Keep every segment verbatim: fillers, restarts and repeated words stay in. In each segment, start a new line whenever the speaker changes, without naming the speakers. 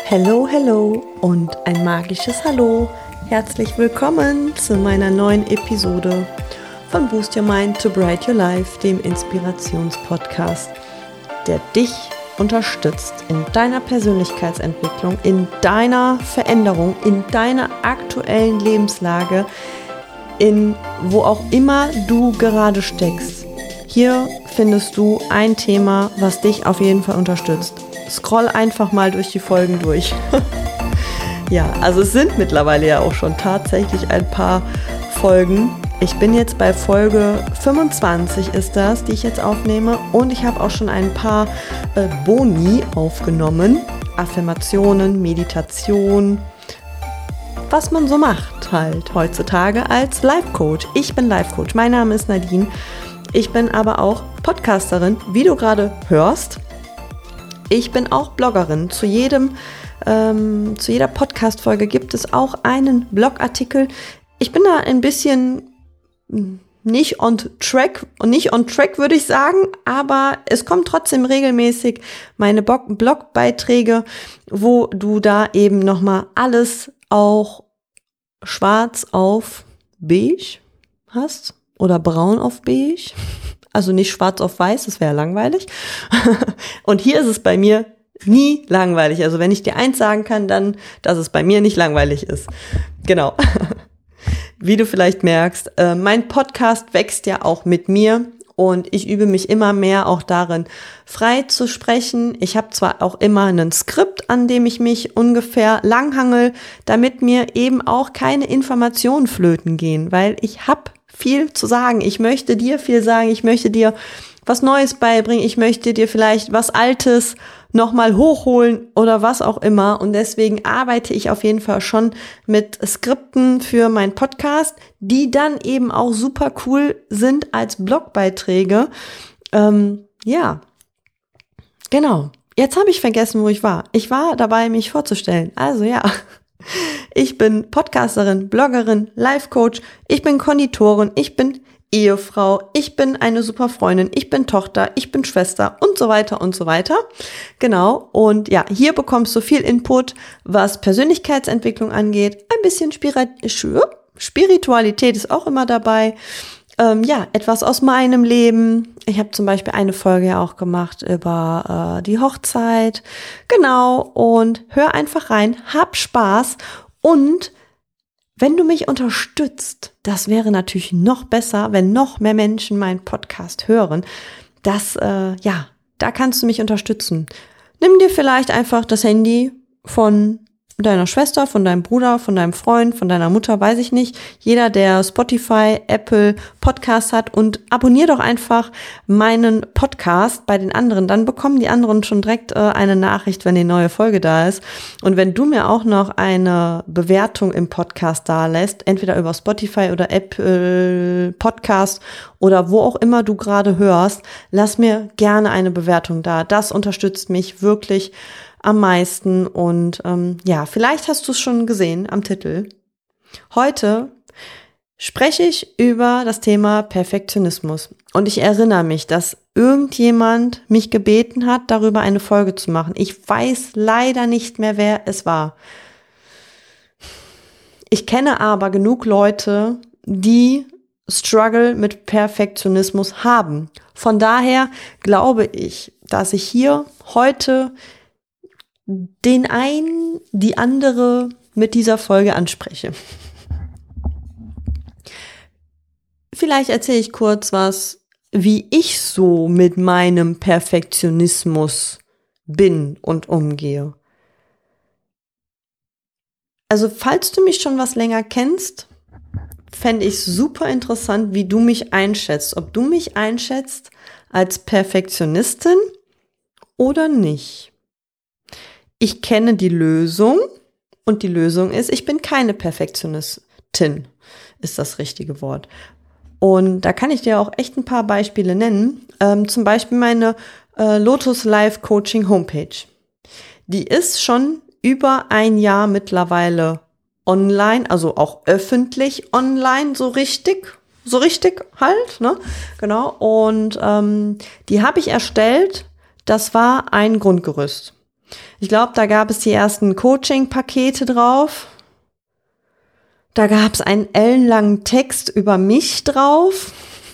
Hello, hello und ein magisches Hallo. Herzlich willkommen zu meiner neuen Episode von Boost Your Mind to Bright Your Life, dem Inspirationspodcast, der dich unterstützt in deiner Persönlichkeitsentwicklung, in deiner Veränderung, in deiner aktuellen Lebenslage, in wo auch immer du gerade steckst. Hier findest du ein Thema, was dich auf jeden Fall unterstützt. Scroll einfach mal durch die Folgen durch. Ja, also es sind mittlerweile ja auch schon tatsächlich ein paar Folgen. Ich bin jetzt bei Folge fünfundzwanzig ist das, die ich jetzt aufnehme. Und ich habe auch schon ein paar äh, Boni aufgenommen. Affirmationen, Meditation, was man so macht halt heutzutage als Life-Coach. Ich bin Life-Coach, mein Name ist Nadine. Ich bin aber auch Podcasterin, wie du gerade hörst. Ich bin auch Bloggerin. Zu jedem, ähm, zu jeder Podcast-Folge gibt es auch einen Blogartikel. Ich bin da ein bisschen nicht on track, nicht on track würde ich sagen, aber es kommt trotzdem regelmäßig meine Blogbeiträge, wo du da eben nochmal alles auch schwarz auf beige hast oder braun auf beige. Also nicht schwarz auf weiß, das wäre langweilig. Und hier ist es bei mir nie langweilig. Also wenn ich dir eins sagen kann, dann, dass es bei mir nicht langweilig ist. Genau. Wie du vielleicht merkst, äh, mein Podcast wächst ja auch mit mir und ich übe mich immer mehr auch darin, frei zu sprechen. Ich habe zwar auch immer ein Skript, an dem ich mich ungefähr langhangel, damit mir eben auch keine Informationen flöten gehen, weil ich habe viel zu sagen. Ich möchte dir viel sagen. Ich möchte dir was Neues beibringen. Ich möchte dir vielleicht was Altes nochmal hochholen oder was auch immer. Und deswegen arbeite ich auf jeden Fall schon mit Skripten für meinen Podcast, die dann eben auch super cool sind als Blogbeiträge. Ähm, ja, genau. Jetzt habe ich vergessen, wo ich war. Ich war dabei, mich vorzustellen. Also ja. Ich bin Podcasterin, Bloggerin, Life-Coach, ich bin Konditorin, ich bin Ehefrau, ich bin eine super Freundin, ich bin Tochter, ich bin Schwester und so weiter und so weiter. Genau, und ja, hier bekommst du viel Input, was Persönlichkeitsentwicklung angeht. Ein bisschen Spiri- Spiritualität ist auch immer dabei. Ähm, ja, etwas aus meinem Leben. Ich habe zum Beispiel eine Folge ja auch gemacht über äh, die Hochzeit. Genau, und hör einfach rein, hab Spaß und wenn du mich unterstützt, das wäre natürlich noch besser, wenn noch mehr Menschen meinen Podcast hören. Das, äh, ja, da kannst du mich unterstützen. Nimm dir vielleicht einfach das Handy von deiner Schwester, von deinem Bruder, von deinem Freund, von deiner Mutter, weiß ich nicht. Jeder, der Spotify, Apple Podcast hat und abonnier doch einfach meinen Podcast bei den anderen. Dann bekommen die anderen schon direkt äh, eine Nachricht, wenn die neue Folge da ist. Und wenn du mir auch noch eine Bewertung im Podcast da lässt, entweder über Spotify oder Apple Podcast oder wo auch immer du gerade hörst, lass mir gerne eine Bewertung da. Das unterstützt mich wirklich am meisten und ähm, ja, vielleicht hast du es schon gesehen am Titel. Heute spreche ich über das Thema Perfektionismus und ich erinnere mich, dass irgendjemand mich gebeten hat, darüber eine Folge zu machen. Ich weiß leider nicht mehr, wer es war. Ich kenne aber genug Leute, die Struggle mit Perfektionismus haben. Von daher glaube ich, dass ich hier heute den einen, die andere mit dieser Folge anspreche. Vielleicht erzähle ich kurz was, wie ich so mit meinem Perfektionismus bin und umgehe. Also falls du mich schon was länger kennst, fände ich super interessant, wie du mich einschätzt. Ob du mich einschätzt als Perfektionistin oder nicht. Ich kenne die Lösung und die Lösung ist, ich bin keine Perfektionistin, ist das richtige Wort. Und da kann ich dir auch echt ein paar Beispiele nennen. Ähm, zum Beispiel meine äh, Lotus Life Coaching Homepage. Die ist schon über ein Jahr mittlerweile online, also auch öffentlich online, so richtig, so richtig halt, ne? Genau. Und ähm, die habe ich erstellt. Das war ein Grundgerüst. Ich glaube, da gab es die ersten Coaching-Pakete drauf. Da gab es einen ellenlangen Text über mich drauf.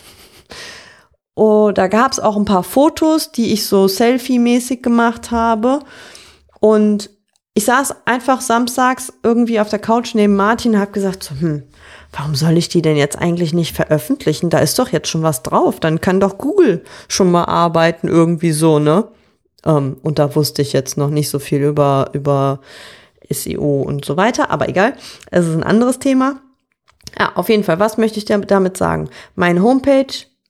Oh, da gab es auch ein paar Fotos, die ich so Selfie-mäßig gemacht habe. Und ich saß einfach samstags irgendwie auf der Couch neben Martin und habe gesagt, so, hm, warum soll ich die denn jetzt eigentlich nicht veröffentlichen? Da ist doch jetzt schon was drauf. Dann kann doch Google schon mal arbeiten, irgendwie so, ne? Um, und da wusste ich jetzt noch nicht so viel über, über S E O und so weiter. Aber egal, es ist ein anderes Thema. Ja, auf jeden Fall, was möchte ich damit sagen? Meine Homepage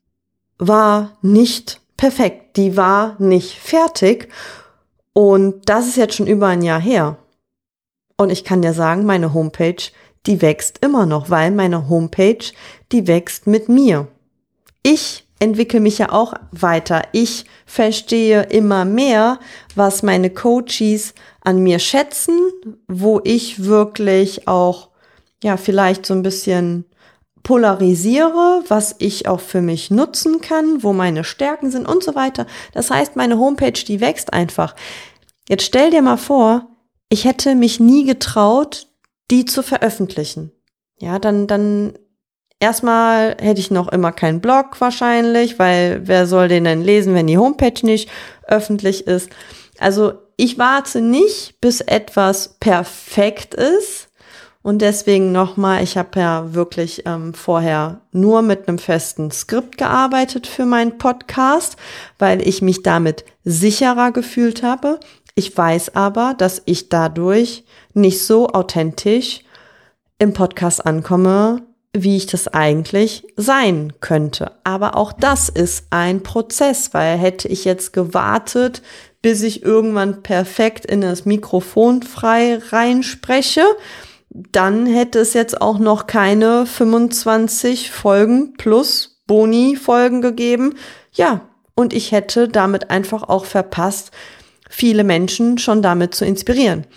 war nicht perfekt. Die war nicht fertig. Und das ist jetzt schon über ein Jahr her. Und ich kann dir sagen, meine Homepage, die wächst immer noch, weil meine Homepage, die wächst mit mir. Ich entwickle mich ja auch weiter. Ich verstehe immer mehr, was meine Coaches an mir schätzen, wo ich wirklich auch, ja, vielleicht so ein bisschen polarisiere, was ich auch für mich nutzen kann, wo meine Stärken sind und so weiter. Das heißt, meine Homepage, die wächst einfach. Jetzt stell dir mal vor, ich hätte mich nie getraut, die zu veröffentlichen. Ja, dann, dann erstmal hätte ich noch immer keinen Blog wahrscheinlich, weil wer soll den denn lesen, wenn die Homepage nicht öffentlich ist? Also ich warte nicht, bis etwas perfekt ist. Und deswegen nochmal, ich habe ja wirklich ähm, vorher nur mit einem festen Skript gearbeitet für meinen Podcast, weil ich mich damit sicherer gefühlt habe. Ich weiß aber, dass ich dadurch nicht so authentisch im Podcast ankomme, wie ich das eigentlich sein könnte. Aber auch das ist ein Prozess, weil hätte ich jetzt gewartet, bis ich irgendwann perfekt in das Mikrofon frei reinspreche, dann hätte es jetzt auch noch keine fünfundzwanzig Folgen plus Boni-Folgen gegeben. Ja, und ich hätte damit einfach auch verpasst, viele Menschen schon damit zu inspirieren.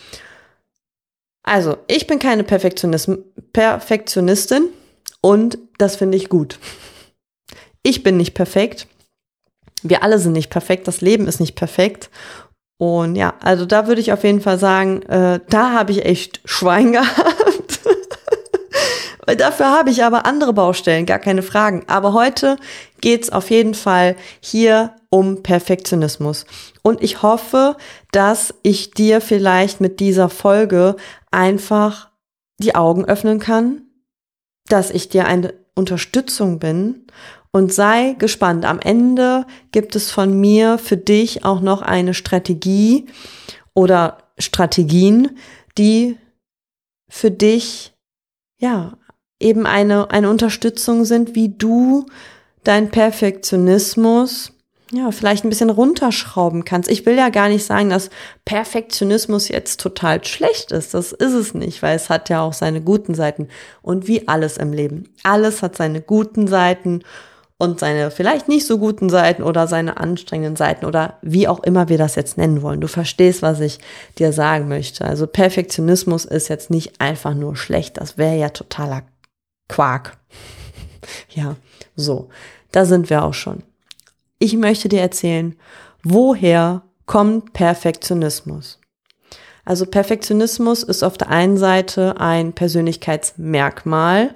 Also, ich bin keine Perfektionism- Perfektionistin und das finde ich gut. Ich bin nicht perfekt. Wir alle sind nicht perfekt. Das Leben ist nicht perfekt. Und ja, also da würde ich auf jeden Fall sagen, äh, da habe ich echt Schwein gehabt. Weil dafür habe ich aber andere Baustellen, gar keine Fragen. Aber heute geht's auf jeden Fall hier um Perfektionismus. Und ich hoffe, dass ich dir vielleicht mit dieser Folge einfach die Augen öffnen kann, dass ich dir eine Unterstützung bin. Und sei gespannt. Am Ende gibt es von mir für dich auch noch eine Strategie oder Strategien, die für dich, ja, eben eine, eine Unterstützung sind, wie du deinen Perfektionismus, ja, vielleicht ein bisschen runterschrauben kannst. Ich will ja gar nicht sagen, dass Perfektionismus jetzt total schlecht ist. Das ist es nicht, weil es hat ja auch seine guten Seiten. Und wie alles im Leben. Alles hat seine guten Seiten und seine vielleicht nicht so guten Seiten oder seine anstrengenden Seiten oder wie auch immer wir das jetzt nennen wollen. Du verstehst, was ich dir sagen möchte. Also Perfektionismus ist jetzt nicht einfach nur schlecht. Das wäre ja totaler Quark. Ja, so. Da sind wir auch schon. Ich möchte dir erzählen, woher kommt Perfektionismus? Also Perfektionismus ist auf der einen Seite ein Persönlichkeitsmerkmal,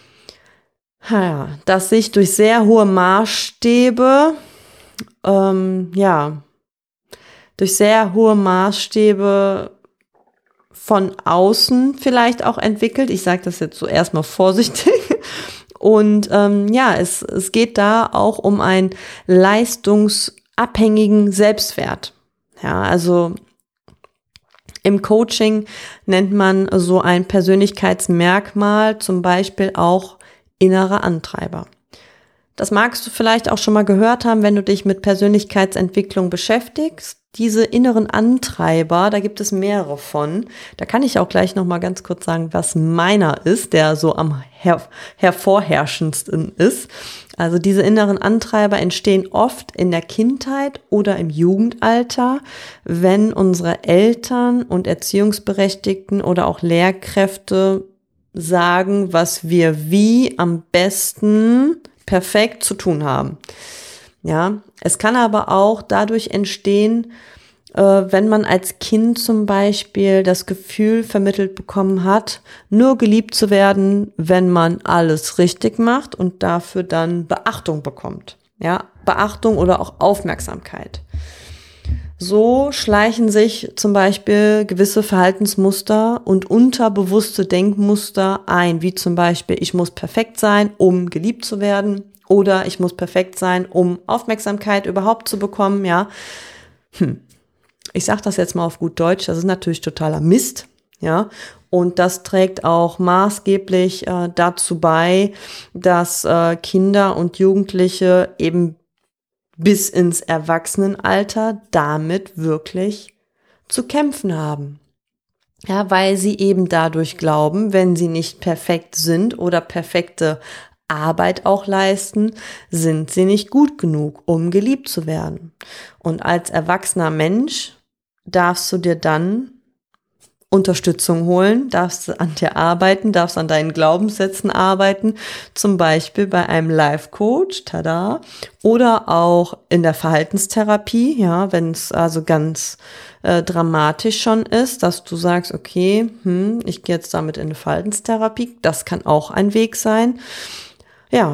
ja, das sich durch sehr hohe Maßstäbe, ähm, ja, durch sehr hohe Maßstäbe von außen vielleicht auch entwickelt. Ich sage das jetzt so erstmal vorsichtig. Und ähm, ja, es, es geht da auch um einen leistungsabhängigen Selbstwert. Ja, also im Coaching nennt man so ein Persönlichkeitsmerkmal zum Beispiel auch innerer Antreiber. Das magst du vielleicht auch schon mal gehört haben, wenn du dich mit Persönlichkeitsentwicklung beschäftigst. Diese inneren Antreiber, da gibt es mehrere von. Da kann ich auch gleich noch mal ganz kurz sagen, was meiner ist, der so am her- hervorherrschendsten ist. Also diese inneren Antreiber entstehen oft in der Kindheit oder im Jugendalter, wenn unsere Eltern und Erziehungsberechtigten oder auch Lehrkräfte sagen, was wir wie am besten perfekt zu tun haben. Ja, es kann aber auch dadurch entstehen, äh, wenn man als Kind zum Beispiel das Gefühl vermittelt bekommen hat, nur geliebt zu werden, wenn man alles richtig macht und dafür dann Beachtung bekommt. Ja, Beachtung oder auch Aufmerksamkeit. So schleichen sich zum Beispiel gewisse Verhaltensmuster und unterbewusste Denkmuster ein, wie zum Beispiel, ich muss perfekt sein, um geliebt zu werden, oder ich muss perfekt sein, um Aufmerksamkeit überhaupt zu bekommen, ja. Hm. Ich sage das jetzt mal auf gut Deutsch, das ist natürlich totaler Mist, ja. Und das trägt auch maßgeblich äh, dazu bei, dass äh, Kinder und Jugendliche eben bis ins Erwachsenenalter damit wirklich zu kämpfen haben. Ja, weil sie eben dadurch glauben, wenn sie nicht perfekt sind oder perfekte Arbeit auch leisten, sind sie nicht gut genug, um geliebt zu werden. Und als erwachsener Mensch darfst du dir dann Unterstützung holen, darfst du an dir arbeiten, darfst an deinen Glaubenssätzen arbeiten, zum Beispiel bei einem Life-Coach, tada, oder auch in der Verhaltenstherapie, ja, wenn es also ganz äh, dramatisch schon ist, dass du sagst, okay, hm, ich gehe jetzt damit in eine Verhaltenstherapie, das kann auch ein Weg sein, ja.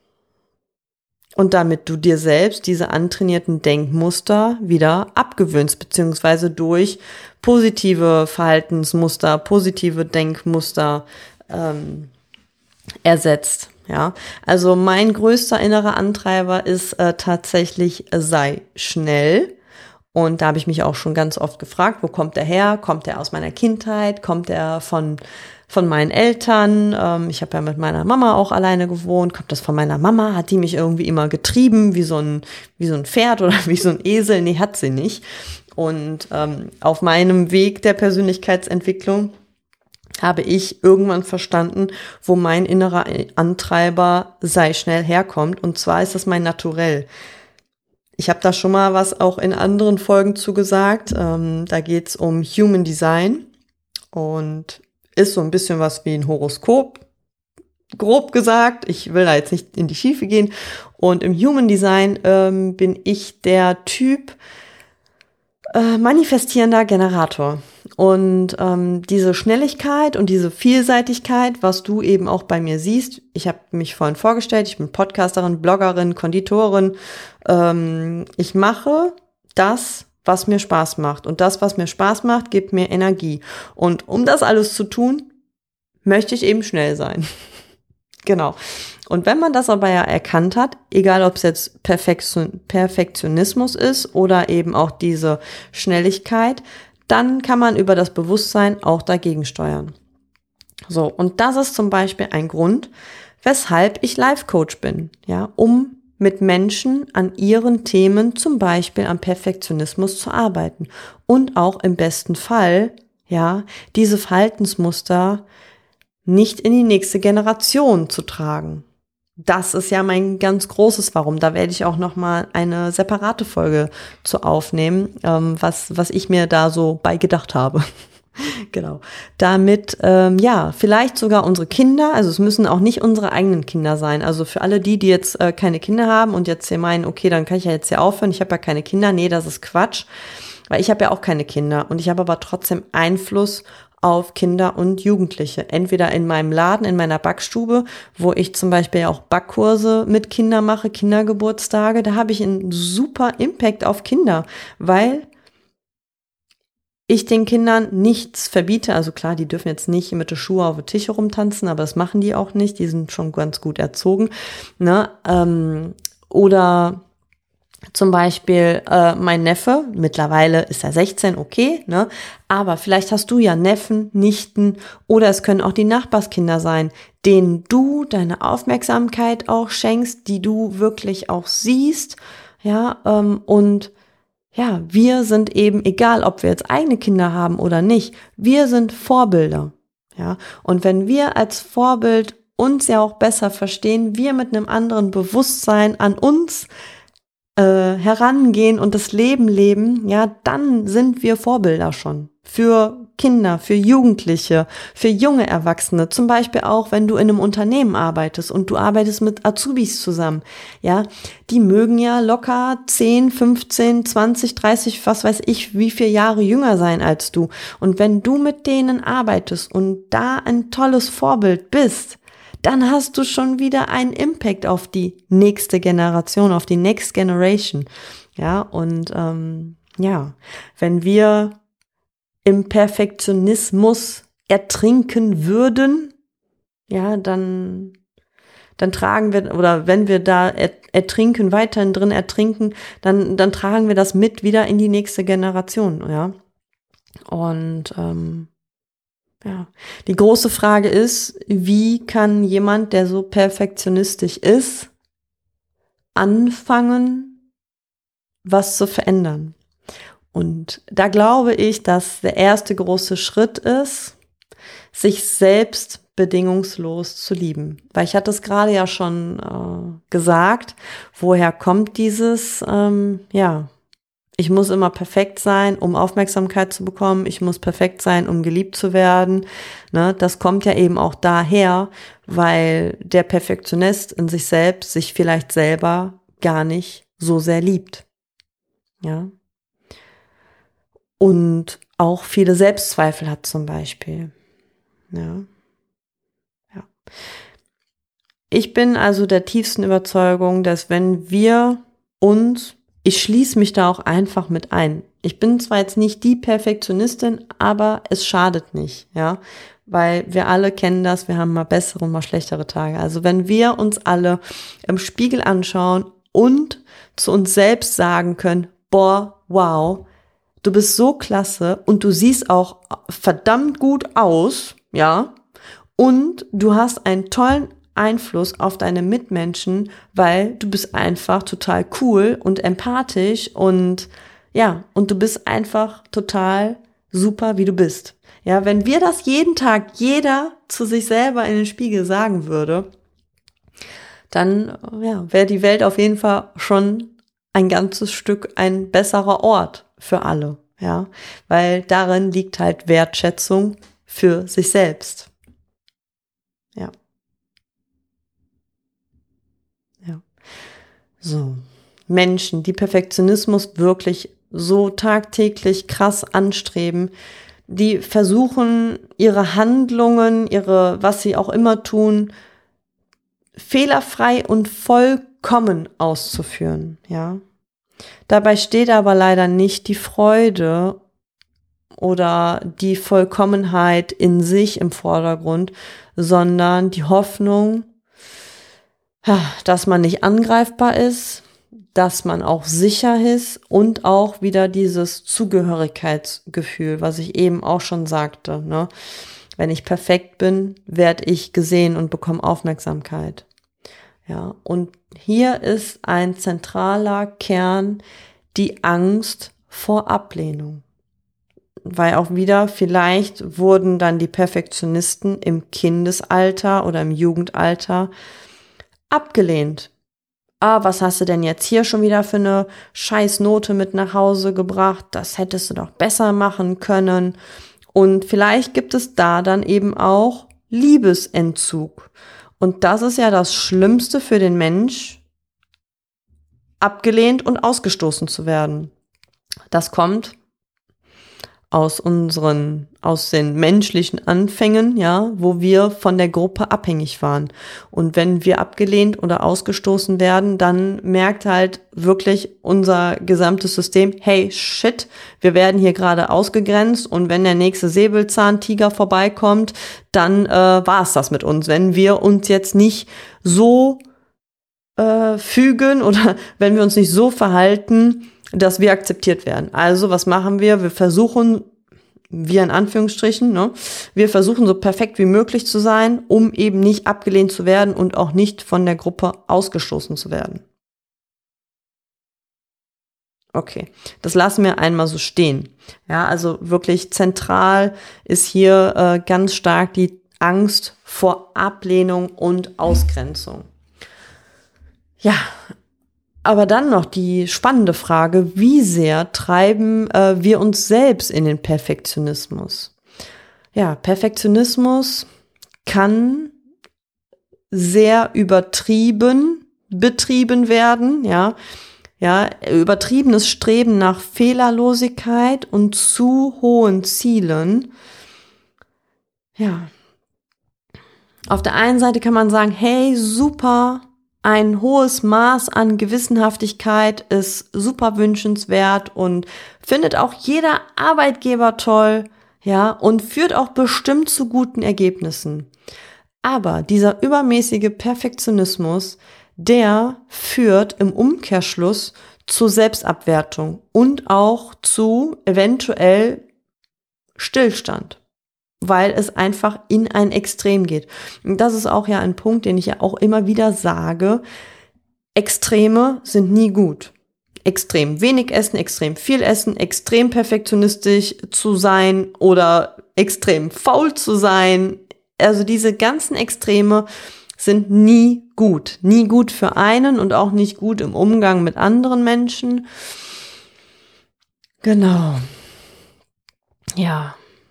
Und damit du dir selbst diese antrainierten Denkmuster wieder abgewöhnst, beziehungsweise durch positive Verhaltensmuster, positive Denkmuster ähm, ersetzt. Ja, also mein größter innerer Antreiber ist äh, tatsächlich, äh, sei schnell. Und da habe ich mich auch schon ganz oft gefragt, wo kommt der her? Kommt der aus meiner Kindheit? Kommt der von von meinen Eltern? Ähm, ich habe ja mit meiner Mama auch alleine gewohnt. Kommt das von meiner Mama? Hat die mich irgendwie immer getrieben wie so ein wie so ein Pferd oder wie so ein Esel? Nee, hat sie nicht. Und ähm, auf meinem Weg der Persönlichkeitsentwicklung habe ich irgendwann verstanden, wo mein innerer Antreiber sei schnell herkommt. Und zwar ist das mein Naturell. Ich habe da schon mal was auch in anderen Folgen zugesagt. Ähm, da geht's um Human Design und ist so ein bisschen was wie ein Horoskop, grob gesagt. Ich will da jetzt nicht in die Tiefe gehen. Und im Human Design ähm, bin ich der Typ äh, manifestierender Generator. Und ähm, diese Schnelligkeit und diese Vielseitigkeit, was du eben auch bei mir siehst, ich habe mich vorhin vorgestellt, ich bin Podcasterin, Bloggerin, Konditorin. Ähm, ich mache das, was mir Spaß macht. Und das, was mir Spaß macht, gibt mir Energie. Und um das alles zu tun, möchte ich eben schnell sein. Genau. Und wenn man das aber ja erkannt hat, egal ob es jetzt Perfektion, Perfektionismus ist oder eben auch diese Schnelligkeit, dann kann man über das Bewusstsein auch dagegen steuern. So, und das ist zum Beispiel ein Grund, weshalb ich Life-Coach bin, ja, um mit Menschen an ihren Themen, zum Beispiel am Perfektionismus, zu arbeiten und auch im besten Fall, ja, diese Verhaltensmuster nicht in die nächste Generation zu tragen. Das ist ja mein ganz großes Warum. Da werde ich auch noch mal eine separate Folge zu aufnehmen, ähm, was was ich mir da so bei gedacht habe. Genau. Damit, ähm, ja, vielleicht sogar unsere Kinder, also es müssen auch nicht unsere eigenen Kinder sein. Also für alle die, die jetzt äh, keine Kinder haben und jetzt hier meinen, okay, dann kann ich ja jetzt hier aufhören, ich habe ja keine Kinder. Nee, das ist Quatsch, weil ich habe ja auch keine Kinder und ich habe aber trotzdem Einfluss auf Kinder und Jugendliche. Entweder in meinem Laden, in meiner Backstube, wo ich zum Beispiel auch Backkurse mit Kindern mache, Kindergeburtstage, da habe ich einen super Impact auf Kinder, weil ich den Kindern nichts verbiete. Also klar, die dürfen jetzt nicht mit den Schuhen auf den Tisch rumtanzen, aber das machen die auch nicht. Die sind schon ganz gut erzogen. Ne? Ähm, oder zum Beispiel äh, mein Neffe, mittlerweile ist er sechzehn, okay, ne? Aber vielleicht hast du ja Neffen, Nichten oder es können auch die Nachbarskinder sein, denen du deine Aufmerksamkeit auch schenkst, die du wirklich auch siehst, ja, ähm, und ja, wir sind eben, egal ob wir jetzt eigene Kinder haben oder nicht, wir sind Vorbilder, ja. Und wenn wir als Vorbild uns ja auch besser verstehen, wir mit einem anderen Bewusstsein an uns äh, herangehen und das Leben leben, ja, dann sind wir Vorbilder schon für Kinder, für Jugendliche, für junge Erwachsene. Zum Beispiel auch, wenn du in einem Unternehmen arbeitest und du arbeitest mit Azubis zusammen, ja, die mögen ja locker zehn, fünfzehn, zwanzig, dreißig, was weiß ich, wie viele Jahre jünger sein als du. Und wenn du mit denen arbeitest und da ein tolles Vorbild bist, dann hast du schon wieder einen Impact auf die nächste Generation, auf die Next Generation. Ja, und ähm, ja, wenn wir im Perfektionismus ertrinken würden, ja, dann, dann tragen wir, oder wenn wir da ertrinken, weiterhin drin ertrinken, dann, dann tragen wir das mit wieder in die nächste Generation, ja. Und ähm, ja, die große Frage ist, wie kann jemand, der so perfektionistisch ist, anfangen, was zu verändern? Und da glaube ich, dass der erste große Schritt ist, sich selbst bedingungslos zu lieben. Weil ich hatte es gerade ja schon äh, gesagt, woher kommt dieses, ähm, ja, ich muss immer perfekt sein, um Aufmerksamkeit zu bekommen. Ich muss perfekt sein, um geliebt zu werden. Ne, das kommt ja eben auch daher, weil der Perfektionist in sich selbst sich vielleicht selber gar nicht so sehr liebt. Ja. Und auch viele Selbstzweifel hat zum Beispiel. Ja. Ja. Ich bin also der tiefsten Überzeugung, dass wenn wir uns Ich schließe mich da auch einfach mit ein. Ich bin zwar jetzt nicht die Perfektionistin, aber es schadet nicht, ja, weil wir alle kennen das, wir haben mal bessere und mal schlechtere Tage. Also wenn wir uns alle im Spiegel anschauen und zu uns selbst sagen können, boah, wow, du bist so klasse und du siehst auch verdammt gut aus, ja, und du hast einen tollen Einfluss auf deine Mitmenschen, weil du bist einfach total cool und empathisch und ja, und du bist einfach total super, wie du bist. Ja, wenn wir das jeden Tag jeder zu sich selber in den Spiegel sagen würde, dann ja, wäre die Welt auf jeden Fall schon ein ganzes Stück ein besserer Ort für alle, ja, weil darin liegt halt Wertschätzung für sich selbst. Ja. Ja. So. Menschen, die Perfektionismus wirklich so tagtäglich krass anstreben, die versuchen, ihre Handlungen, ihre, was sie auch immer tun, fehlerfrei und vollkommen auszuführen, ja. Dabei steht aber leider nicht die Freude oder die Vollkommenheit in sich im Vordergrund, sondern die Hoffnung, dass man nicht angreifbar ist, dass man auch sicher ist und auch wieder dieses Zugehörigkeitsgefühl, was ich eben auch schon sagte, ne? Wenn ich perfekt bin, werde ich gesehen und bekomme Aufmerksamkeit. Ja, und hier ist ein zentraler Kern die Angst vor Ablehnung. Weil auch wieder, vielleicht wurden dann die Perfektionisten im Kindesalter oder im Jugendalter abgelehnt. Ah, was hast du denn jetzt hier schon wieder für eine Scheißnote mit nach Hause gebracht? Das hättest du doch besser machen können. Und vielleicht gibt es da dann eben auch Liebesentzug. Und das ist ja das Schlimmste für den Mensch, abgelehnt und ausgestoßen zu werden. Das kommt aus unseren, aus den menschlichen Anfängen, ja, wo wir von der Gruppe abhängig waren. Und wenn wir abgelehnt oder ausgestoßen werden, dann merkt halt wirklich unser gesamtes System, hey, shit, wir werden hier gerade ausgegrenzt und wenn der nächste Säbelzahntiger vorbeikommt, dann äh, war es das mit uns. Wenn wir uns jetzt nicht so äh, fügen oder wenn wir uns nicht so verhalten, dass wir akzeptiert werden. Also, was machen wir? Wir versuchen, wir in Anführungsstrichen, ne, wir versuchen so perfekt wie möglich zu sein, um eben nicht abgelehnt zu werden und auch nicht von der Gruppe ausgestoßen zu werden. Okay, das lassen wir einmal so stehen. Ja, also wirklich zentral ist hier äh, ganz stark die Angst vor Ablehnung und Ausgrenzung. Ja, aber dann noch die spannende Frage, wie sehr treiben äh, wir uns selbst in den Perfektionismus? Ja, Perfektionismus kann sehr übertrieben betrieben werden, ja. Ja, übertriebenes Streben nach Fehlerlosigkeit und zu hohen Zielen. Ja. Auf der einen Seite kann man sagen, hey, super, ein hohes Maß an Gewissenhaftigkeit ist super wünschenswert und findet auch jeder Arbeitgeber toll, ja, und führt auch bestimmt zu guten Ergebnissen. Aber dieser übermäßige Perfektionismus, der führt im Umkehrschluss zu Selbstabwertung und auch zu eventuell Stillstand, weil es einfach in ein Extrem geht. Und das ist auch ja ein Punkt, den ich ja auch immer wieder sage. Extreme sind nie gut. Extrem wenig essen, extrem viel essen, extrem perfektionistisch zu sein oder extrem faul zu sein. Also diese ganzen Extreme sind nie gut. Nie gut für einen und auch nicht gut im Umgang mit anderen Menschen. Genau. Ja.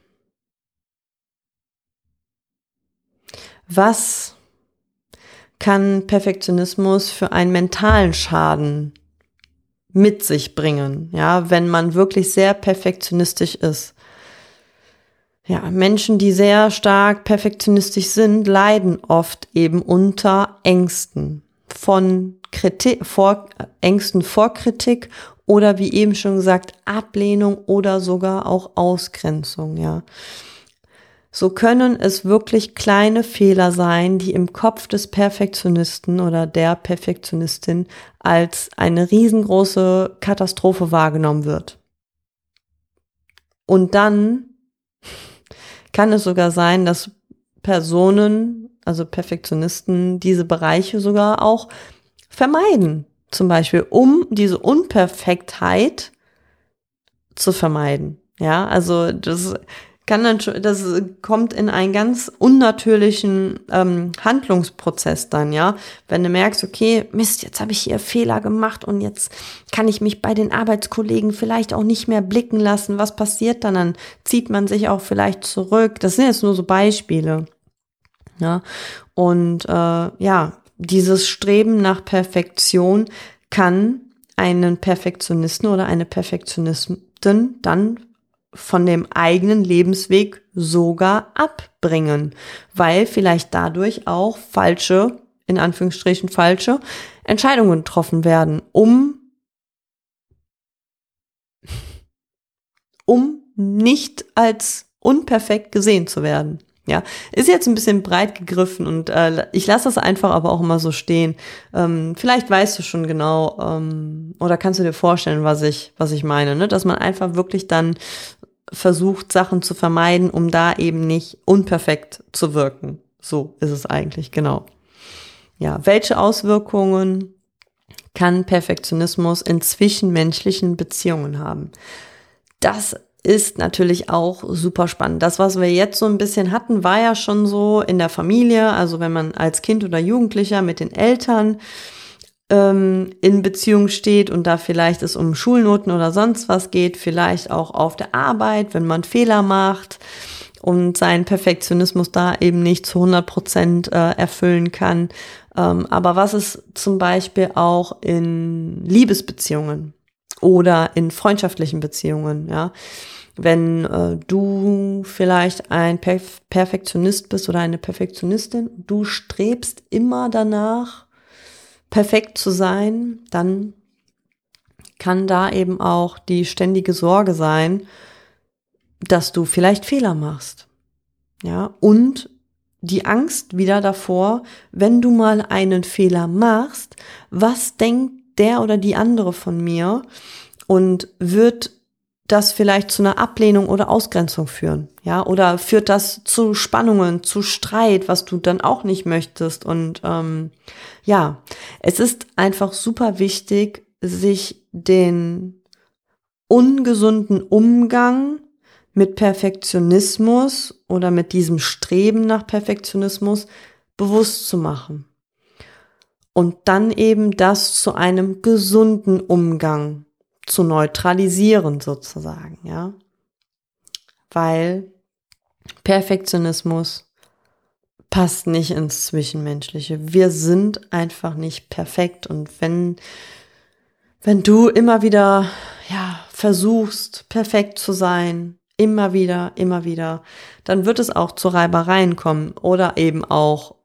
Was kann Perfektionismus für einen mentalen Schaden mit sich bringen, ja, wenn man wirklich sehr perfektionistisch ist? Ja, Menschen, die sehr stark perfektionistisch sind, leiden oft eben unter Ängsten von Kritik, vor, Ängsten vor Kritik oder wie eben schon gesagt, Ablehnung oder sogar auch Ausgrenzung, ja. So können es wirklich kleine Fehler sein, die im Kopf des Perfektionisten oder der Perfektionistin als eine riesengroße Katastrophe wahrgenommen wird. Und dann kann es sogar sein, dass Personen, also Perfektionisten, diese Bereiche sogar auch vermeiden. Zum Beispiel, um diese Unperfektheit zu vermeiden. Ja, also das kann dann schon, das kommt in einen ganz unnatürlichen ähm, Handlungsprozess dann, ja. Wenn du merkst, okay, Mist, jetzt habe ich hier Fehler gemacht und jetzt kann ich mich bei den Arbeitskollegen vielleicht auch nicht mehr blicken lassen. Was passiert dann? Dann zieht man sich auch vielleicht zurück. Das sind jetzt nur so Beispiele. Ja. Und äh, ja, dieses Streben nach Perfektion kann einen Perfektionisten oder eine Perfektionistin dann von dem eigenen Lebensweg sogar abbringen, weil vielleicht dadurch auch falsche, in Anführungsstrichen falsche, Entscheidungen getroffen werden, um, um nicht als unperfekt gesehen zu werden. Ja, ist jetzt ein bisschen breit gegriffen und äh, ich lasse das einfach aber auch immer so stehen. Ähm, vielleicht weißt du schon genau ähm, oder kannst du dir vorstellen, was ich, was ich meine, ne? Dass man einfach wirklich dann versucht, Sachen zu vermeiden, um da eben nicht unperfekt zu wirken. So ist es eigentlich, genau. Ja, welche Auswirkungen kann Perfektionismus in zwischenmenschlichen Beziehungen haben? Das ist natürlich auch super spannend. Das, was wir jetzt so ein bisschen hatten, war ja schon so in der Familie, also wenn man als Kind oder Jugendlicher mit den Eltern ähm, in Beziehung steht und da vielleicht es um Schulnoten oder sonst was geht, vielleicht auch auf der Arbeit, wenn man Fehler macht und seinen Perfektionismus da eben nicht zu hundert Prozent äh, erfüllen kann. Ähm, aber was ist zum Beispiel auch in Liebesbeziehungen oder in freundschaftlichen Beziehungen, ja? Wenn äh, du vielleicht ein Perf- Perfektionist bist oder eine Perfektionistin, du strebst immer danach, perfekt zu sein, dann kann da eben auch die ständige Sorge sein, dass du vielleicht Fehler machst. Ja, und die Angst wieder davor, wenn du mal einen Fehler machst, was denkt der oder die andere von mir und wird das vielleicht zu einer Ablehnung oder Ausgrenzung führen, ja, oder führt das zu Spannungen, zu Streit, was du dann auch nicht möchtest. Und ähm, ja, es ist einfach super wichtig, sich den ungesunden Umgang mit Perfektionismus oder mit diesem Streben nach Perfektionismus bewusst zu machen. und dann eben das zu einem gesunden Umgang zu neutralisieren sozusagen, ja. Weil Perfektionismus passt nicht ins Zwischenmenschliche. Wir sind einfach nicht perfekt und wenn wenn du immer wieder ja versuchst, perfekt zu sein, immer wieder, immer wieder, dann wird es auch zu Reibereien kommen oder eben auch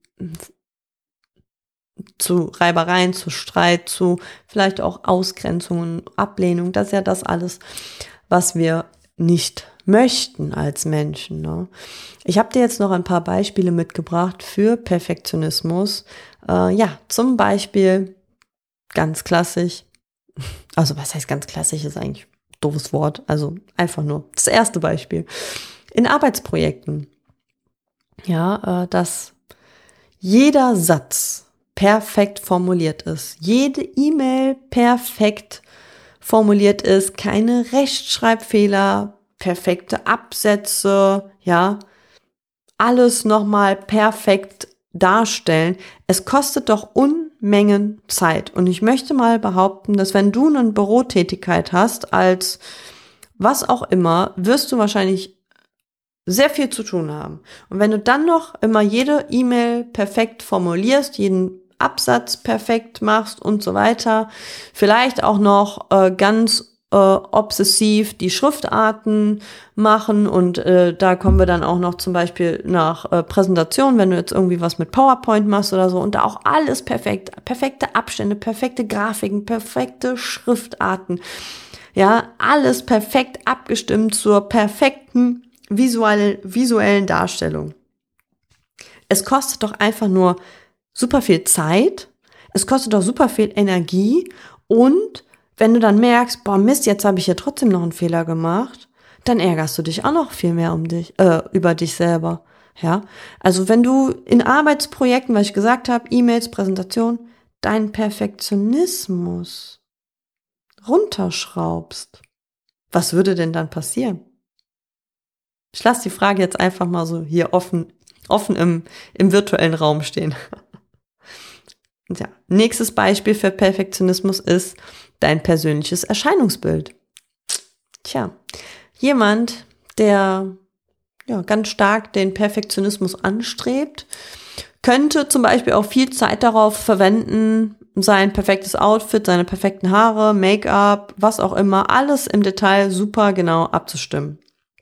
zu Reibereien, zu Streit, zu vielleicht auch Ausgrenzungen, Ablehnung. Das ist ja das alles, was wir nicht möchten als Menschen. Ne? Ich habe dir jetzt noch ein paar Beispiele mitgebracht für Perfektionismus. Äh, ja, zum Beispiel ganz klassisch, also was heißt ganz klassisch, ist eigentlich ein doofes Wort, also einfach nur das erste Beispiel. In Arbeitsprojekten, ja, äh, dass jeder Satz perfekt formuliert ist, jede E-Mail perfekt formuliert ist, keine Rechtschreibfehler, perfekte Absätze, ja, alles nochmal perfekt darstellen. Es kostet doch Unmengen Zeit. Und ich möchte mal behaupten, dass wenn du eine Bürotätigkeit hast, als was auch immer, wirst du wahrscheinlich sehr viel zu tun haben. Und wenn du dann noch immer jede E-Mail perfekt formulierst, jeden Absatz perfekt machst und so weiter, vielleicht auch noch äh, ganz äh, obsessiv die Schriftarten machen und äh, da kommen wir dann auch noch zum Beispiel nach äh, Präsentation, wenn du jetzt irgendwie was mit PowerPoint machst oder so und da auch alles perfekt, perfekte Abstände, perfekte Grafiken, perfekte Schriftarten, ja, alles perfekt abgestimmt zur perfekten visuelle, visuellen Darstellung. Es kostet doch einfach nur super viel Zeit, es kostet doch super viel Energie und wenn du dann merkst, boah Mist, jetzt habe ich hier trotzdem noch einen Fehler gemacht, dann ärgerst du dich auch noch viel mehr um dich, äh, über dich selber. Ja, also wenn du in Arbeitsprojekten, was ich gesagt habe, E-Mails, Präsentation, deinen Perfektionismus runterschraubst, was würde denn dann passieren? Ich lasse die Frage jetzt einfach mal so hier offen, offen im, im virtuellen Raum stehen. Ja, nächstes Beispiel für Perfektionismus ist dein persönliches Erscheinungsbild. Tja, jemand, der ja ganz stark den Perfektionismus anstrebt, könnte zum Beispiel auch viel Zeit darauf verwenden, sein perfektes Outfit, seine perfekten Haare, Make-up, was auch immer, alles im Detail super genau abzustimmen.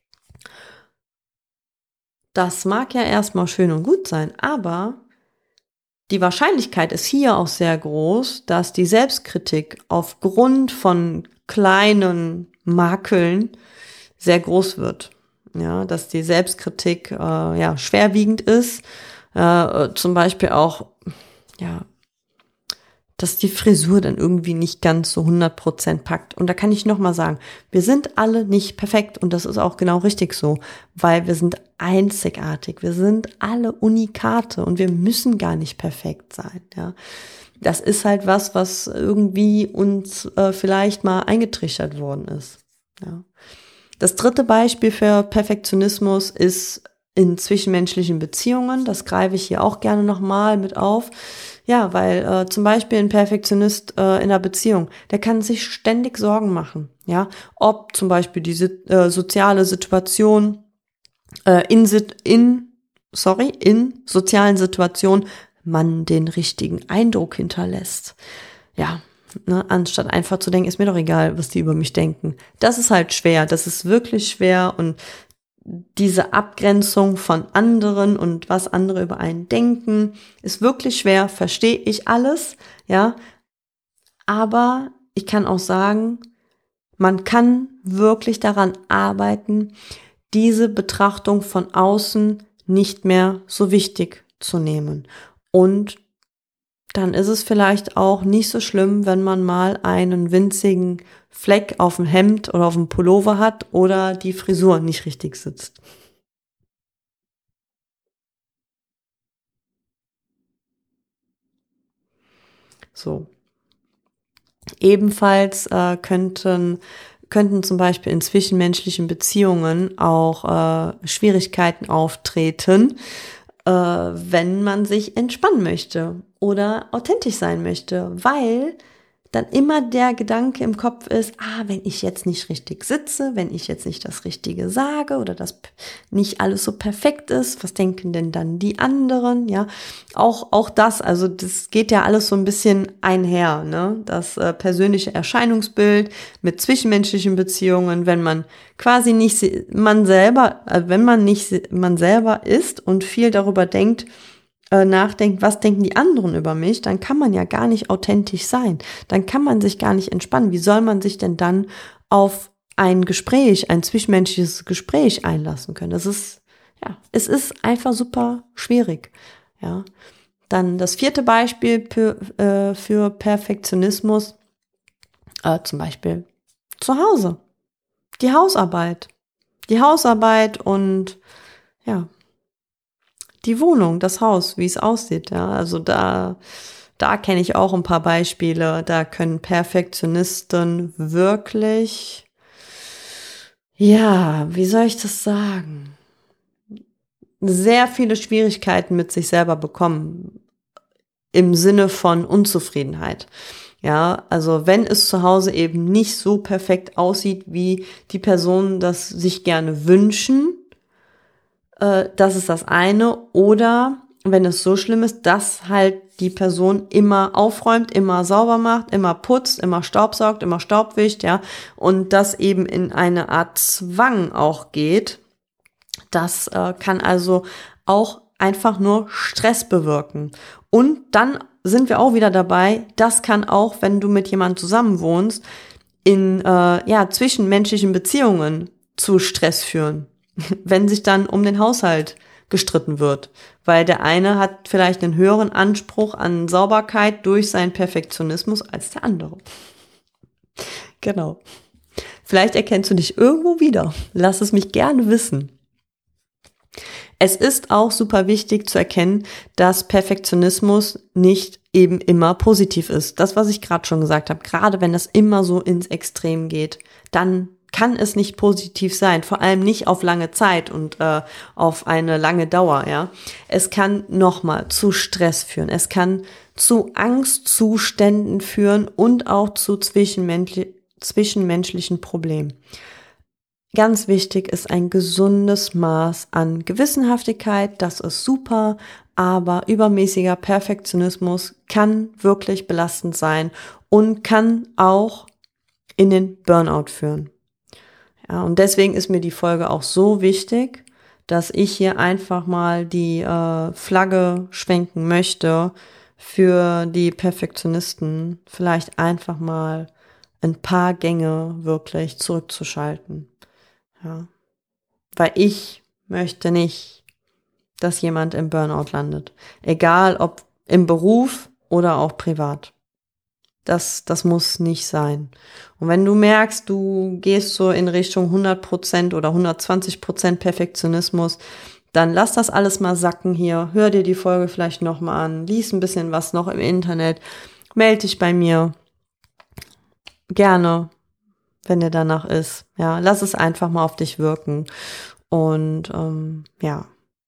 Das mag ja erstmal schön und gut sein, aber die Wahrscheinlichkeit ist hier auch sehr groß, dass die Selbstkritik aufgrund von kleinen Makeln sehr groß wird. Ja, dass die Selbstkritik äh, ja schwerwiegend ist, äh, zum Beispiel auch, ja, dass die Frisur dann irgendwie nicht ganz so hundert Prozent packt. Und da kann ich nochmal sagen, wir sind alle nicht perfekt und das ist auch genau richtig so, weil wir sind einzigartig, wir sind alle Unikate und wir müssen gar nicht perfekt sein. Ja, das ist halt was, was irgendwie uns äh, vielleicht mal eingetrichtert worden ist. Ja. Das dritte Beispiel für Perfektionismus ist in zwischenmenschlichen Beziehungen. Das greife ich hier auch gerne nochmal mit auf. Ja, weil äh, zum Beispiel ein Perfektionist äh, in einer Beziehung, der kann sich ständig Sorgen machen, ja, ob zum Beispiel diese äh, soziale Situation äh, in, in, sorry, in sozialen Situationen man den richtigen Eindruck hinterlässt. Ja, ne, anstatt einfach zu denken, ist mir doch egal, was die über mich denken. Das ist halt schwer, das ist wirklich schwer und diese Abgrenzung von anderen und was andere über einen denken, ist wirklich schwer, verstehe ich alles, ja. Aber ich kann auch sagen, man kann wirklich daran arbeiten, diese Betrachtung von außen nicht mehr so wichtig zu nehmen. Und dann ist es vielleicht auch nicht so schlimm, wenn man mal einen winzigen Fleck auf dem Hemd oder auf dem Pullover hat oder die Frisur nicht richtig sitzt. So. Ebenfalls äh, könnten könnten zum Beispiel in zwischenmenschlichen Beziehungen auch äh, Schwierigkeiten auftreten, äh, wenn man sich entspannen möchte oder authentisch sein möchte, weil dann immer der Gedanke im Kopf ist, ah, wenn ich jetzt nicht richtig sitze, wenn ich jetzt nicht das Richtige sage oder das nicht alles so perfekt ist, was denken denn dann die anderen? Ja, auch, auch das, also das geht ja alles so ein bisschen einher, ne? Das äh, persönliche Erscheinungsbild mit zwischenmenschlichen Beziehungen, wenn man quasi nicht man selber, äh, wenn man nicht man selber ist und viel darüber denkt, nachdenkt, was denken die anderen über mich, dann kann man ja gar nicht authentisch sein. Dann kann man sich gar nicht entspannen. Wie soll man sich denn dann auf ein Gespräch, ein zwischenmenschliches Gespräch einlassen können? Das ist, ja, es ist einfach super schwierig. Ja. Dann das vierte Beispiel für, äh, für Perfektionismus, äh, zum Beispiel zu Hause. Die Hausarbeit. Die Hausarbeit und, ja, die Wohnung, das Haus, wie es aussieht, ja, also da, da kenne ich auch ein paar Beispiele, da können Perfektionisten wirklich, ja, wie soll ich das sagen, sehr viele Schwierigkeiten mit sich selber bekommen, im Sinne von Unzufriedenheit. Ja, also wenn es zu Hause eben nicht so perfekt aussieht, wie die Personen das sich gerne wünschen, das ist das eine. Oder wenn es so schlimm ist, dass halt die Person immer aufräumt, immer sauber macht, immer putzt, immer staubsaugt, immer Staub wischt, ja, und das eben in eine Art Zwang auch geht. Das äh, kann also auch einfach nur Stress bewirken. Und dann sind wir auch wieder dabei, das kann auch, wenn du mit jemandem zusammen wohnst, in äh, ja, zwischenmenschlichen Beziehungen zu Stress führen. Wenn sich dann um den Haushalt gestritten wird, weil der eine hat vielleicht einen höheren Anspruch an Sauberkeit durch seinen Perfektionismus als der andere. Genau. Vielleicht erkennst du dich irgendwo wieder. Lass es mich gerne wissen. Es ist auch super wichtig zu erkennen, dass Perfektionismus nicht eben immer positiv ist. Das, was ich gerade schon gesagt habe, gerade wenn das immer so ins Extrem geht, dann kann es nicht positiv sein, vor allem nicht auf lange Zeit und äh, auf eine lange Dauer, ja. Es kann nochmal zu Stress führen, es kann zu Angstzuständen führen und auch zu zwischenmenschli- zwischenmenschlichen Problemen. Ganz wichtig ist ein gesundes Maß an Gewissenhaftigkeit, das ist super, aber übermäßiger Perfektionismus kann wirklich belastend sein und kann auch in den Burnout führen. Ja, und deswegen ist mir die Folge auch so wichtig, dass ich hier einfach mal die äh, Flagge schwenken möchte für die Perfektionisten, vielleicht einfach mal ein paar Gänge wirklich zurückzuschalten. Ja, weil ich möchte nicht, dass jemand im Burnout landet, egal ob im Beruf oder auch privat. Das, das muss nicht sein. Und wenn du merkst, du gehst so in Richtung hundert Prozent oder hundertzwanzig Prozent Perfektionismus, dann lass das alles mal sacken hier. Hör dir die Folge vielleicht nochmal an. Lies ein bisschen was noch im Internet. Meld dich bei mir. Gerne, wenn dir danach ist. Ja, lass es einfach mal auf dich wirken. Und ähm, ja,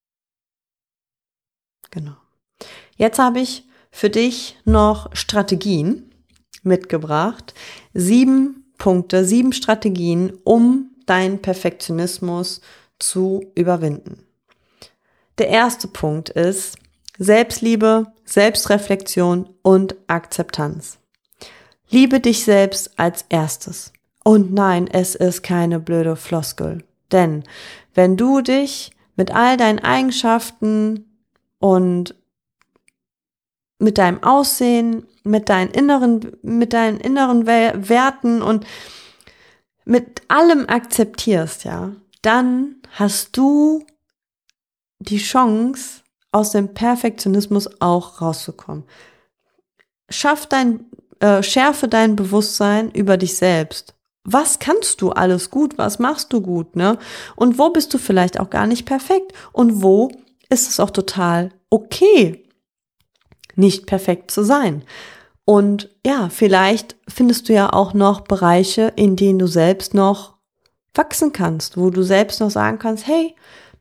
genau. Jetzt habe ich für dich noch Strategien mitgebracht. Sieben Punkte, sieben Strategien, um deinen Perfektionismus zu überwinden. Der erste Punkt ist Selbstliebe, Selbstreflexion und Akzeptanz. Liebe dich selbst als erstes. Und nein, es ist keine blöde Floskel. Denn wenn du dich mit all deinen Eigenschaften und mit deinem Aussehen, mit deinen inneren, mit deinen inneren Werten und mit allem akzeptierst, ja, dann hast du die Chance, aus dem Perfektionismus auch rauszukommen. Schaff dein, äh, schärfe dein Bewusstsein über dich selbst. Was kannst du alles gut? Was machst du gut, ne? Und wo bist du vielleicht auch gar nicht perfekt? Und wo ist es auch total okay, nicht perfekt zu sein? Und ja, vielleicht findest du ja auch noch Bereiche, in denen du selbst noch wachsen kannst, wo du selbst noch sagen kannst, hey,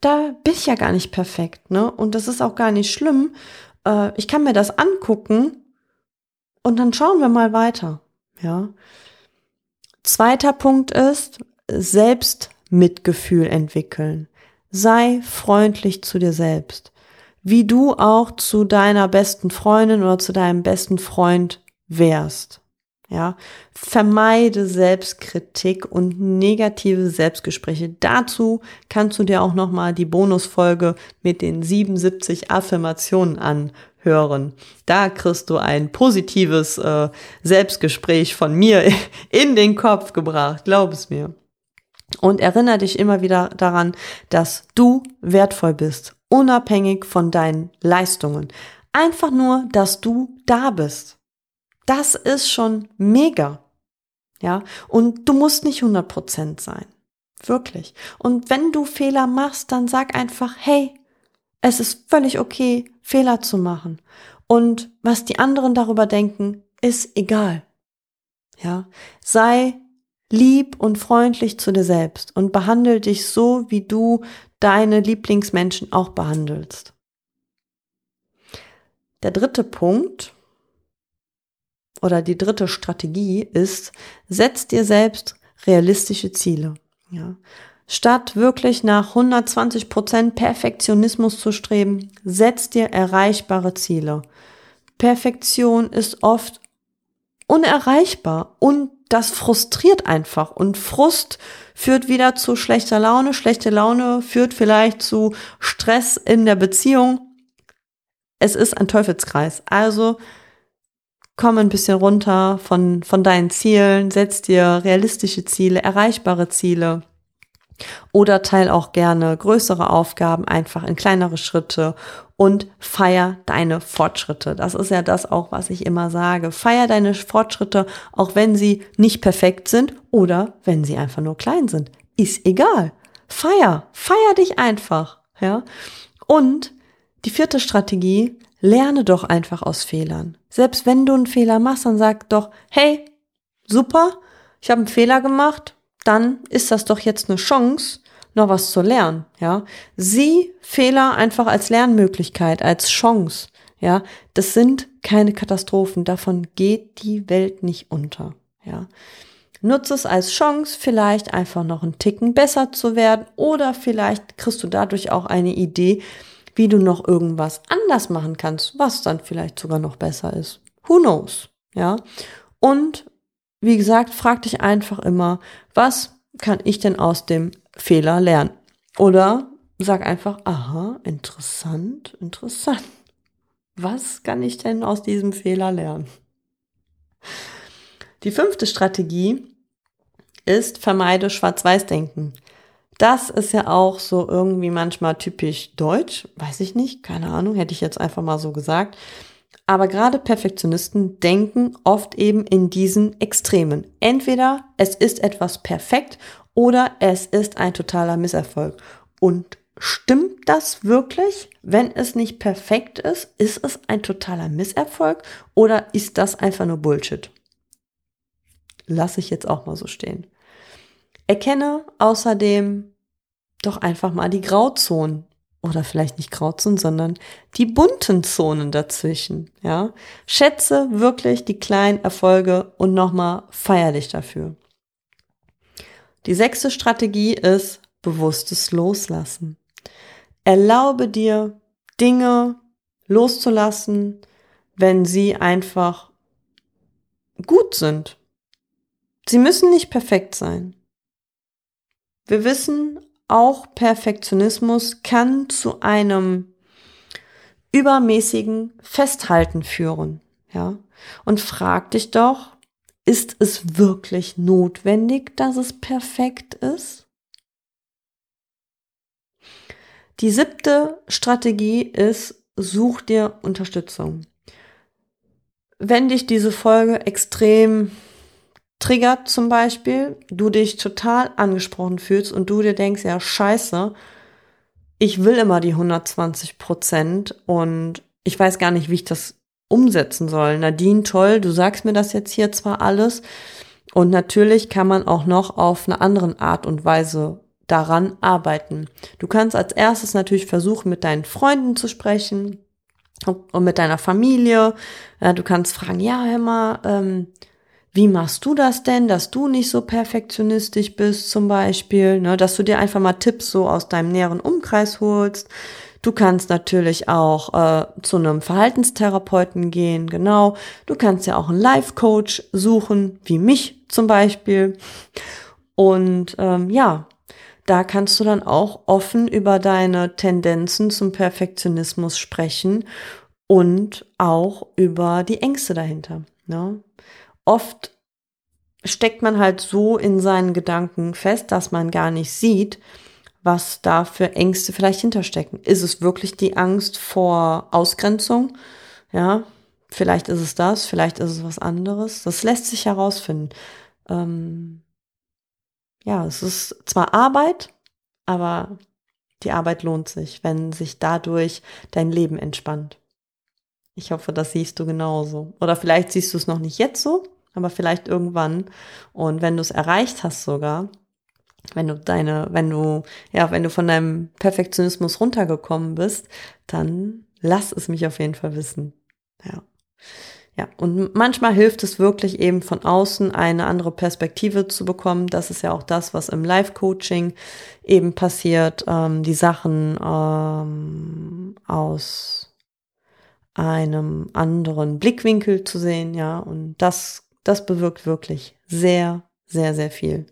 da bin ich ja gar nicht perfekt, ne? Und das ist auch gar nicht schlimm. Äh, ich kann mir das angucken und dann schauen wir mal weiter, ja. Zweiter Punkt ist, Selbstmitgefühl entwickeln. Sei freundlich zu dir selbst. Wie du auch zu deiner besten Freundin oder zu deinem besten Freund wärst. Ja, vermeide Selbstkritik und negative Selbstgespräche. Dazu kannst du dir auch nochmal die Bonusfolge mit den siebenundsiebzig Affirmationen anhören. Da kriegst du ein positives äh, Selbstgespräch von mir in den Kopf gebracht, glaub es mir. Und erinnere dich immer wieder daran, dass du wertvoll bist, unabhängig von deinen Leistungen. Einfach nur, dass du da bist. Das ist schon mega, ja, und du musst nicht hundert Prozent sein, wirklich. Und wenn du Fehler machst, dann sag einfach, hey, es ist völlig okay, Fehler zu machen. Und was die anderen darüber denken, ist egal, ja. Sei lieb und freundlich zu dir selbst und behandle dich so, wie du deine Lieblingsmenschen auch behandelst. Der dritte Punkt oder die dritte Strategie ist, setz dir selbst realistische Ziele. Ja. Statt wirklich nach hundertzwanzig Prozent Perfektionismus zu streben, setz dir erreichbare Ziele. Perfektion ist oft unerreichbar und das frustriert einfach. Und Frust führt wieder zu schlechter Laune. Schlechte Laune führt vielleicht zu Stress in der Beziehung. Es ist ein Teufelskreis. Also komm ein bisschen runter von, von deinen Zielen, setz dir realistische Ziele, erreichbare Ziele oder teil auch gerne größere Aufgaben einfach in kleinere Schritte und feier deine Fortschritte. Das ist ja das auch, was ich immer sage. Feier deine Fortschritte, auch wenn sie nicht perfekt sind oder wenn sie einfach nur klein sind. Ist egal. Feier, feier dich einfach, ja. Und die vierte Strategie, lerne doch einfach aus Fehlern. Selbst wenn du einen Fehler machst, dann sag doch, hey, super, ich habe einen Fehler gemacht, dann ist das doch jetzt eine Chance, noch was zu lernen, ja. Sieh Fehler einfach als Lernmöglichkeit, als Chance, ja. Das sind keine Katastrophen, davon geht die Welt nicht unter, ja. Nutze es als Chance, vielleicht einfach noch einen Ticken besser zu werden oder vielleicht kriegst du dadurch auch eine Idee, wie du noch irgendwas anders machen kannst, was dann vielleicht sogar noch besser ist. Who knows, ja? Und wie gesagt, frag dich einfach immer, was kann ich denn aus dem Fehler lernen? Oder sag einfach, aha, interessant, interessant. Was kann ich denn aus diesem Fehler lernen? Die fünfte Strategie ist, vermeide Schwarz-Weiß-Denken. Das ist ja auch so irgendwie manchmal typisch deutsch, weiß ich nicht, keine Ahnung, hätte ich jetzt einfach mal so gesagt. Aber gerade Perfektionisten denken oft eben in diesen Extremen. Entweder es ist etwas perfekt oder es ist ein totaler Misserfolg. Und stimmt das wirklich? Wenn es nicht perfekt ist, ist es ein totaler Misserfolg oder ist das einfach nur Bullshit? Lasse ich jetzt auch mal so stehen. Erkenne außerdem doch einfach mal die Grauzonen oder vielleicht nicht Grauzonen, sondern die bunten Zonen dazwischen. Ja, schätze wirklich die kleinen Erfolge und nochmal feier dich dafür. Die sechste Strategie ist bewusstes Loslassen. Erlaube dir, Dinge loszulassen, wenn sie einfach gut sind. Sie müssen nicht perfekt sein. Wir wissen, auch Perfektionismus kann zu einem übermäßigen Festhalten führen, ja. Und frag dich doch, ist es wirklich notwendig, dass es perfekt ist? Die siebte Strategie ist, such dir Unterstützung. Wenn dich diese Folge extrem triggert zum Beispiel, du dich total angesprochen fühlst und du dir denkst, ja scheiße, ich will immer die hundertzwanzig Prozent und ich weiß gar nicht, wie ich das umsetzen soll. Nadine, toll, du sagst mir das jetzt hier zwar alles und natürlich kann man auch noch auf eine andere Art und Weise daran arbeiten. Du kannst als erstes natürlich versuchen, mit deinen Freunden zu sprechen und mit deiner Familie. Ja, du kannst fragen, ja, hör mal, ähm, wie machst du das denn, dass du nicht so perfektionistisch bist zum Beispiel, ne, dass du dir einfach mal Tipps so aus deinem näheren Umkreis holst. Du kannst natürlich auch äh, zu einem Verhaltenstherapeuten gehen, genau. Du kannst ja auch einen Life-Coach suchen, wie mich zum Beispiel. Und ähm, ja, da kannst du dann auch offen über deine Tendenzen zum Perfektionismus sprechen und auch über die Ängste dahinter, ne? Oft steckt man halt so in seinen Gedanken fest, dass man gar nicht sieht, was da für Ängste vielleicht hinterstecken. Ist es wirklich die Angst vor Ausgrenzung? Ja, vielleicht ist es das, vielleicht ist es was anderes. Das lässt sich herausfinden. Ähm, ja, es ist zwar Arbeit, aber die Arbeit lohnt sich, wenn sich dadurch dein Leben entspannt. Ich hoffe, das siehst du genauso. Oder vielleicht siehst du es noch nicht jetzt so, aber vielleicht irgendwann. Und wenn du es erreicht hast sogar, wenn du deine, wenn du, ja, wenn du von deinem Perfektionismus runtergekommen bist, dann lass es mich auf jeden Fall wissen. Ja. Ja, und manchmal hilft es wirklich eben von außen eine andere Perspektive zu bekommen. Das ist ja auch das, was im Life-Coaching eben passiert, ähm, die Sachen ähm, aus einem anderen Blickwinkel zu sehen, ja, und das, das bewirkt wirklich sehr, sehr, sehr viel.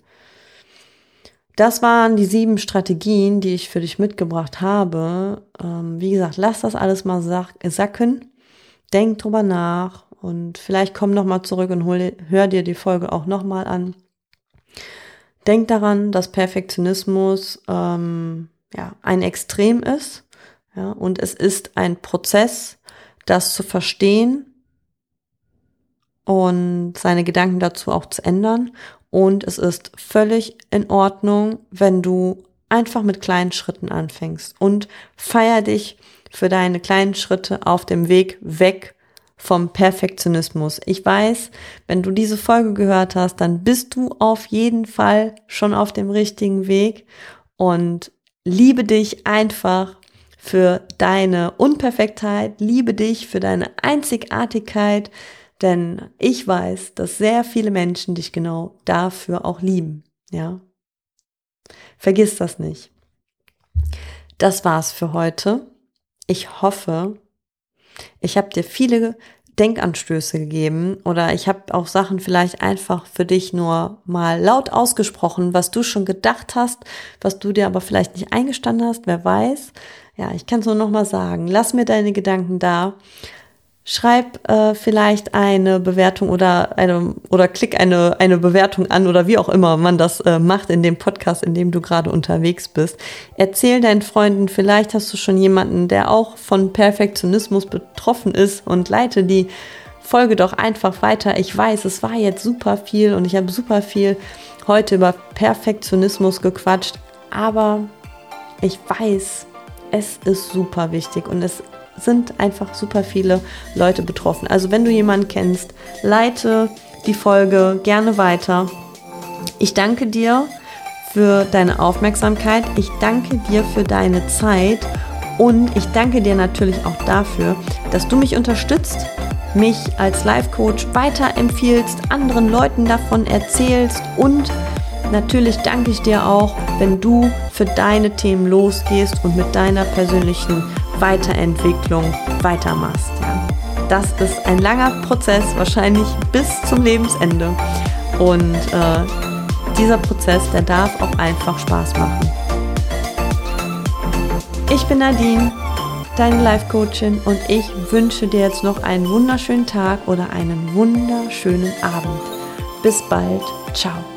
Das waren die sieben Strategien, die ich für dich mitgebracht habe. Ähm, wie gesagt, lass das alles mal sacken, denk drüber nach und vielleicht komm nochmal zurück und hol, hör dir die Folge auch nochmal an. Denk daran, dass Perfektionismus ähm, ja, ein Extrem ist, ja, und es ist ein Prozess, das zu verstehen und seine Gedanken dazu auch zu ändern. Und es ist völlig in Ordnung, wenn du einfach mit kleinen Schritten anfängst. Und feier dich für deine kleinen Schritte auf dem Weg weg vom Perfektionismus. Ich weiß, wenn du diese Folge gehört hast, dann bist du auf jeden Fall schon auf dem richtigen Weg. Und liebe dich einfach für deine Unperfektheit, liebe dich für deine Einzigartigkeit, denn ich weiß, dass sehr viele Menschen dich genau dafür auch lieben, ja. Vergiss das nicht. Das war's für heute. Ich hoffe, ich habe dir viele Denkanstöße gegeben oder ich habe auch Sachen vielleicht einfach für dich nur mal laut ausgesprochen, was du schon gedacht hast, was du dir aber vielleicht nicht eingestanden hast, wer weiß. Ja, ich kann es nur noch mal sagen, lass mir deine Gedanken da. Schreib äh, vielleicht eine Bewertung oder eine oder klick eine eine Bewertung an oder wie auch immer man das äh, macht in dem Podcast, in dem du gerade unterwegs bist. Erzähl deinen Freunden, vielleicht hast du schon jemanden, der auch von Perfektionismus betroffen ist und leite die Folge doch einfach weiter. Ich weiß, es war jetzt super viel und ich habe super viel heute über Perfektionismus gequatscht, aber ich weiß, es ist super wichtig und es sind einfach super viele Leute betroffen. Also wenn du jemanden kennst, leite die Folge gerne weiter. Ich danke dir für deine Aufmerksamkeit. Ich danke dir für deine Zeit und ich danke dir natürlich auch dafür, dass du mich unterstützt, mich als Life-Coach weiterempfiehlst, anderen Leuten davon erzählst und natürlich danke ich dir auch, wenn du für deine Themen losgehst und mit deiner persönlichen Weiterentwicklung weitermachst. Ja. Das ist ein langer Prozess, wahrscheinlich bis zum Lebensende. Und äh, dieser Prozess, der darf auch einfach Spaß machen. Ich bin Nadine, deine Life-Coachin und ich wünsche dir jetzt noch einen wunderschönen Tag oder einen wunderschönen Abend. Bis bald. Ciao.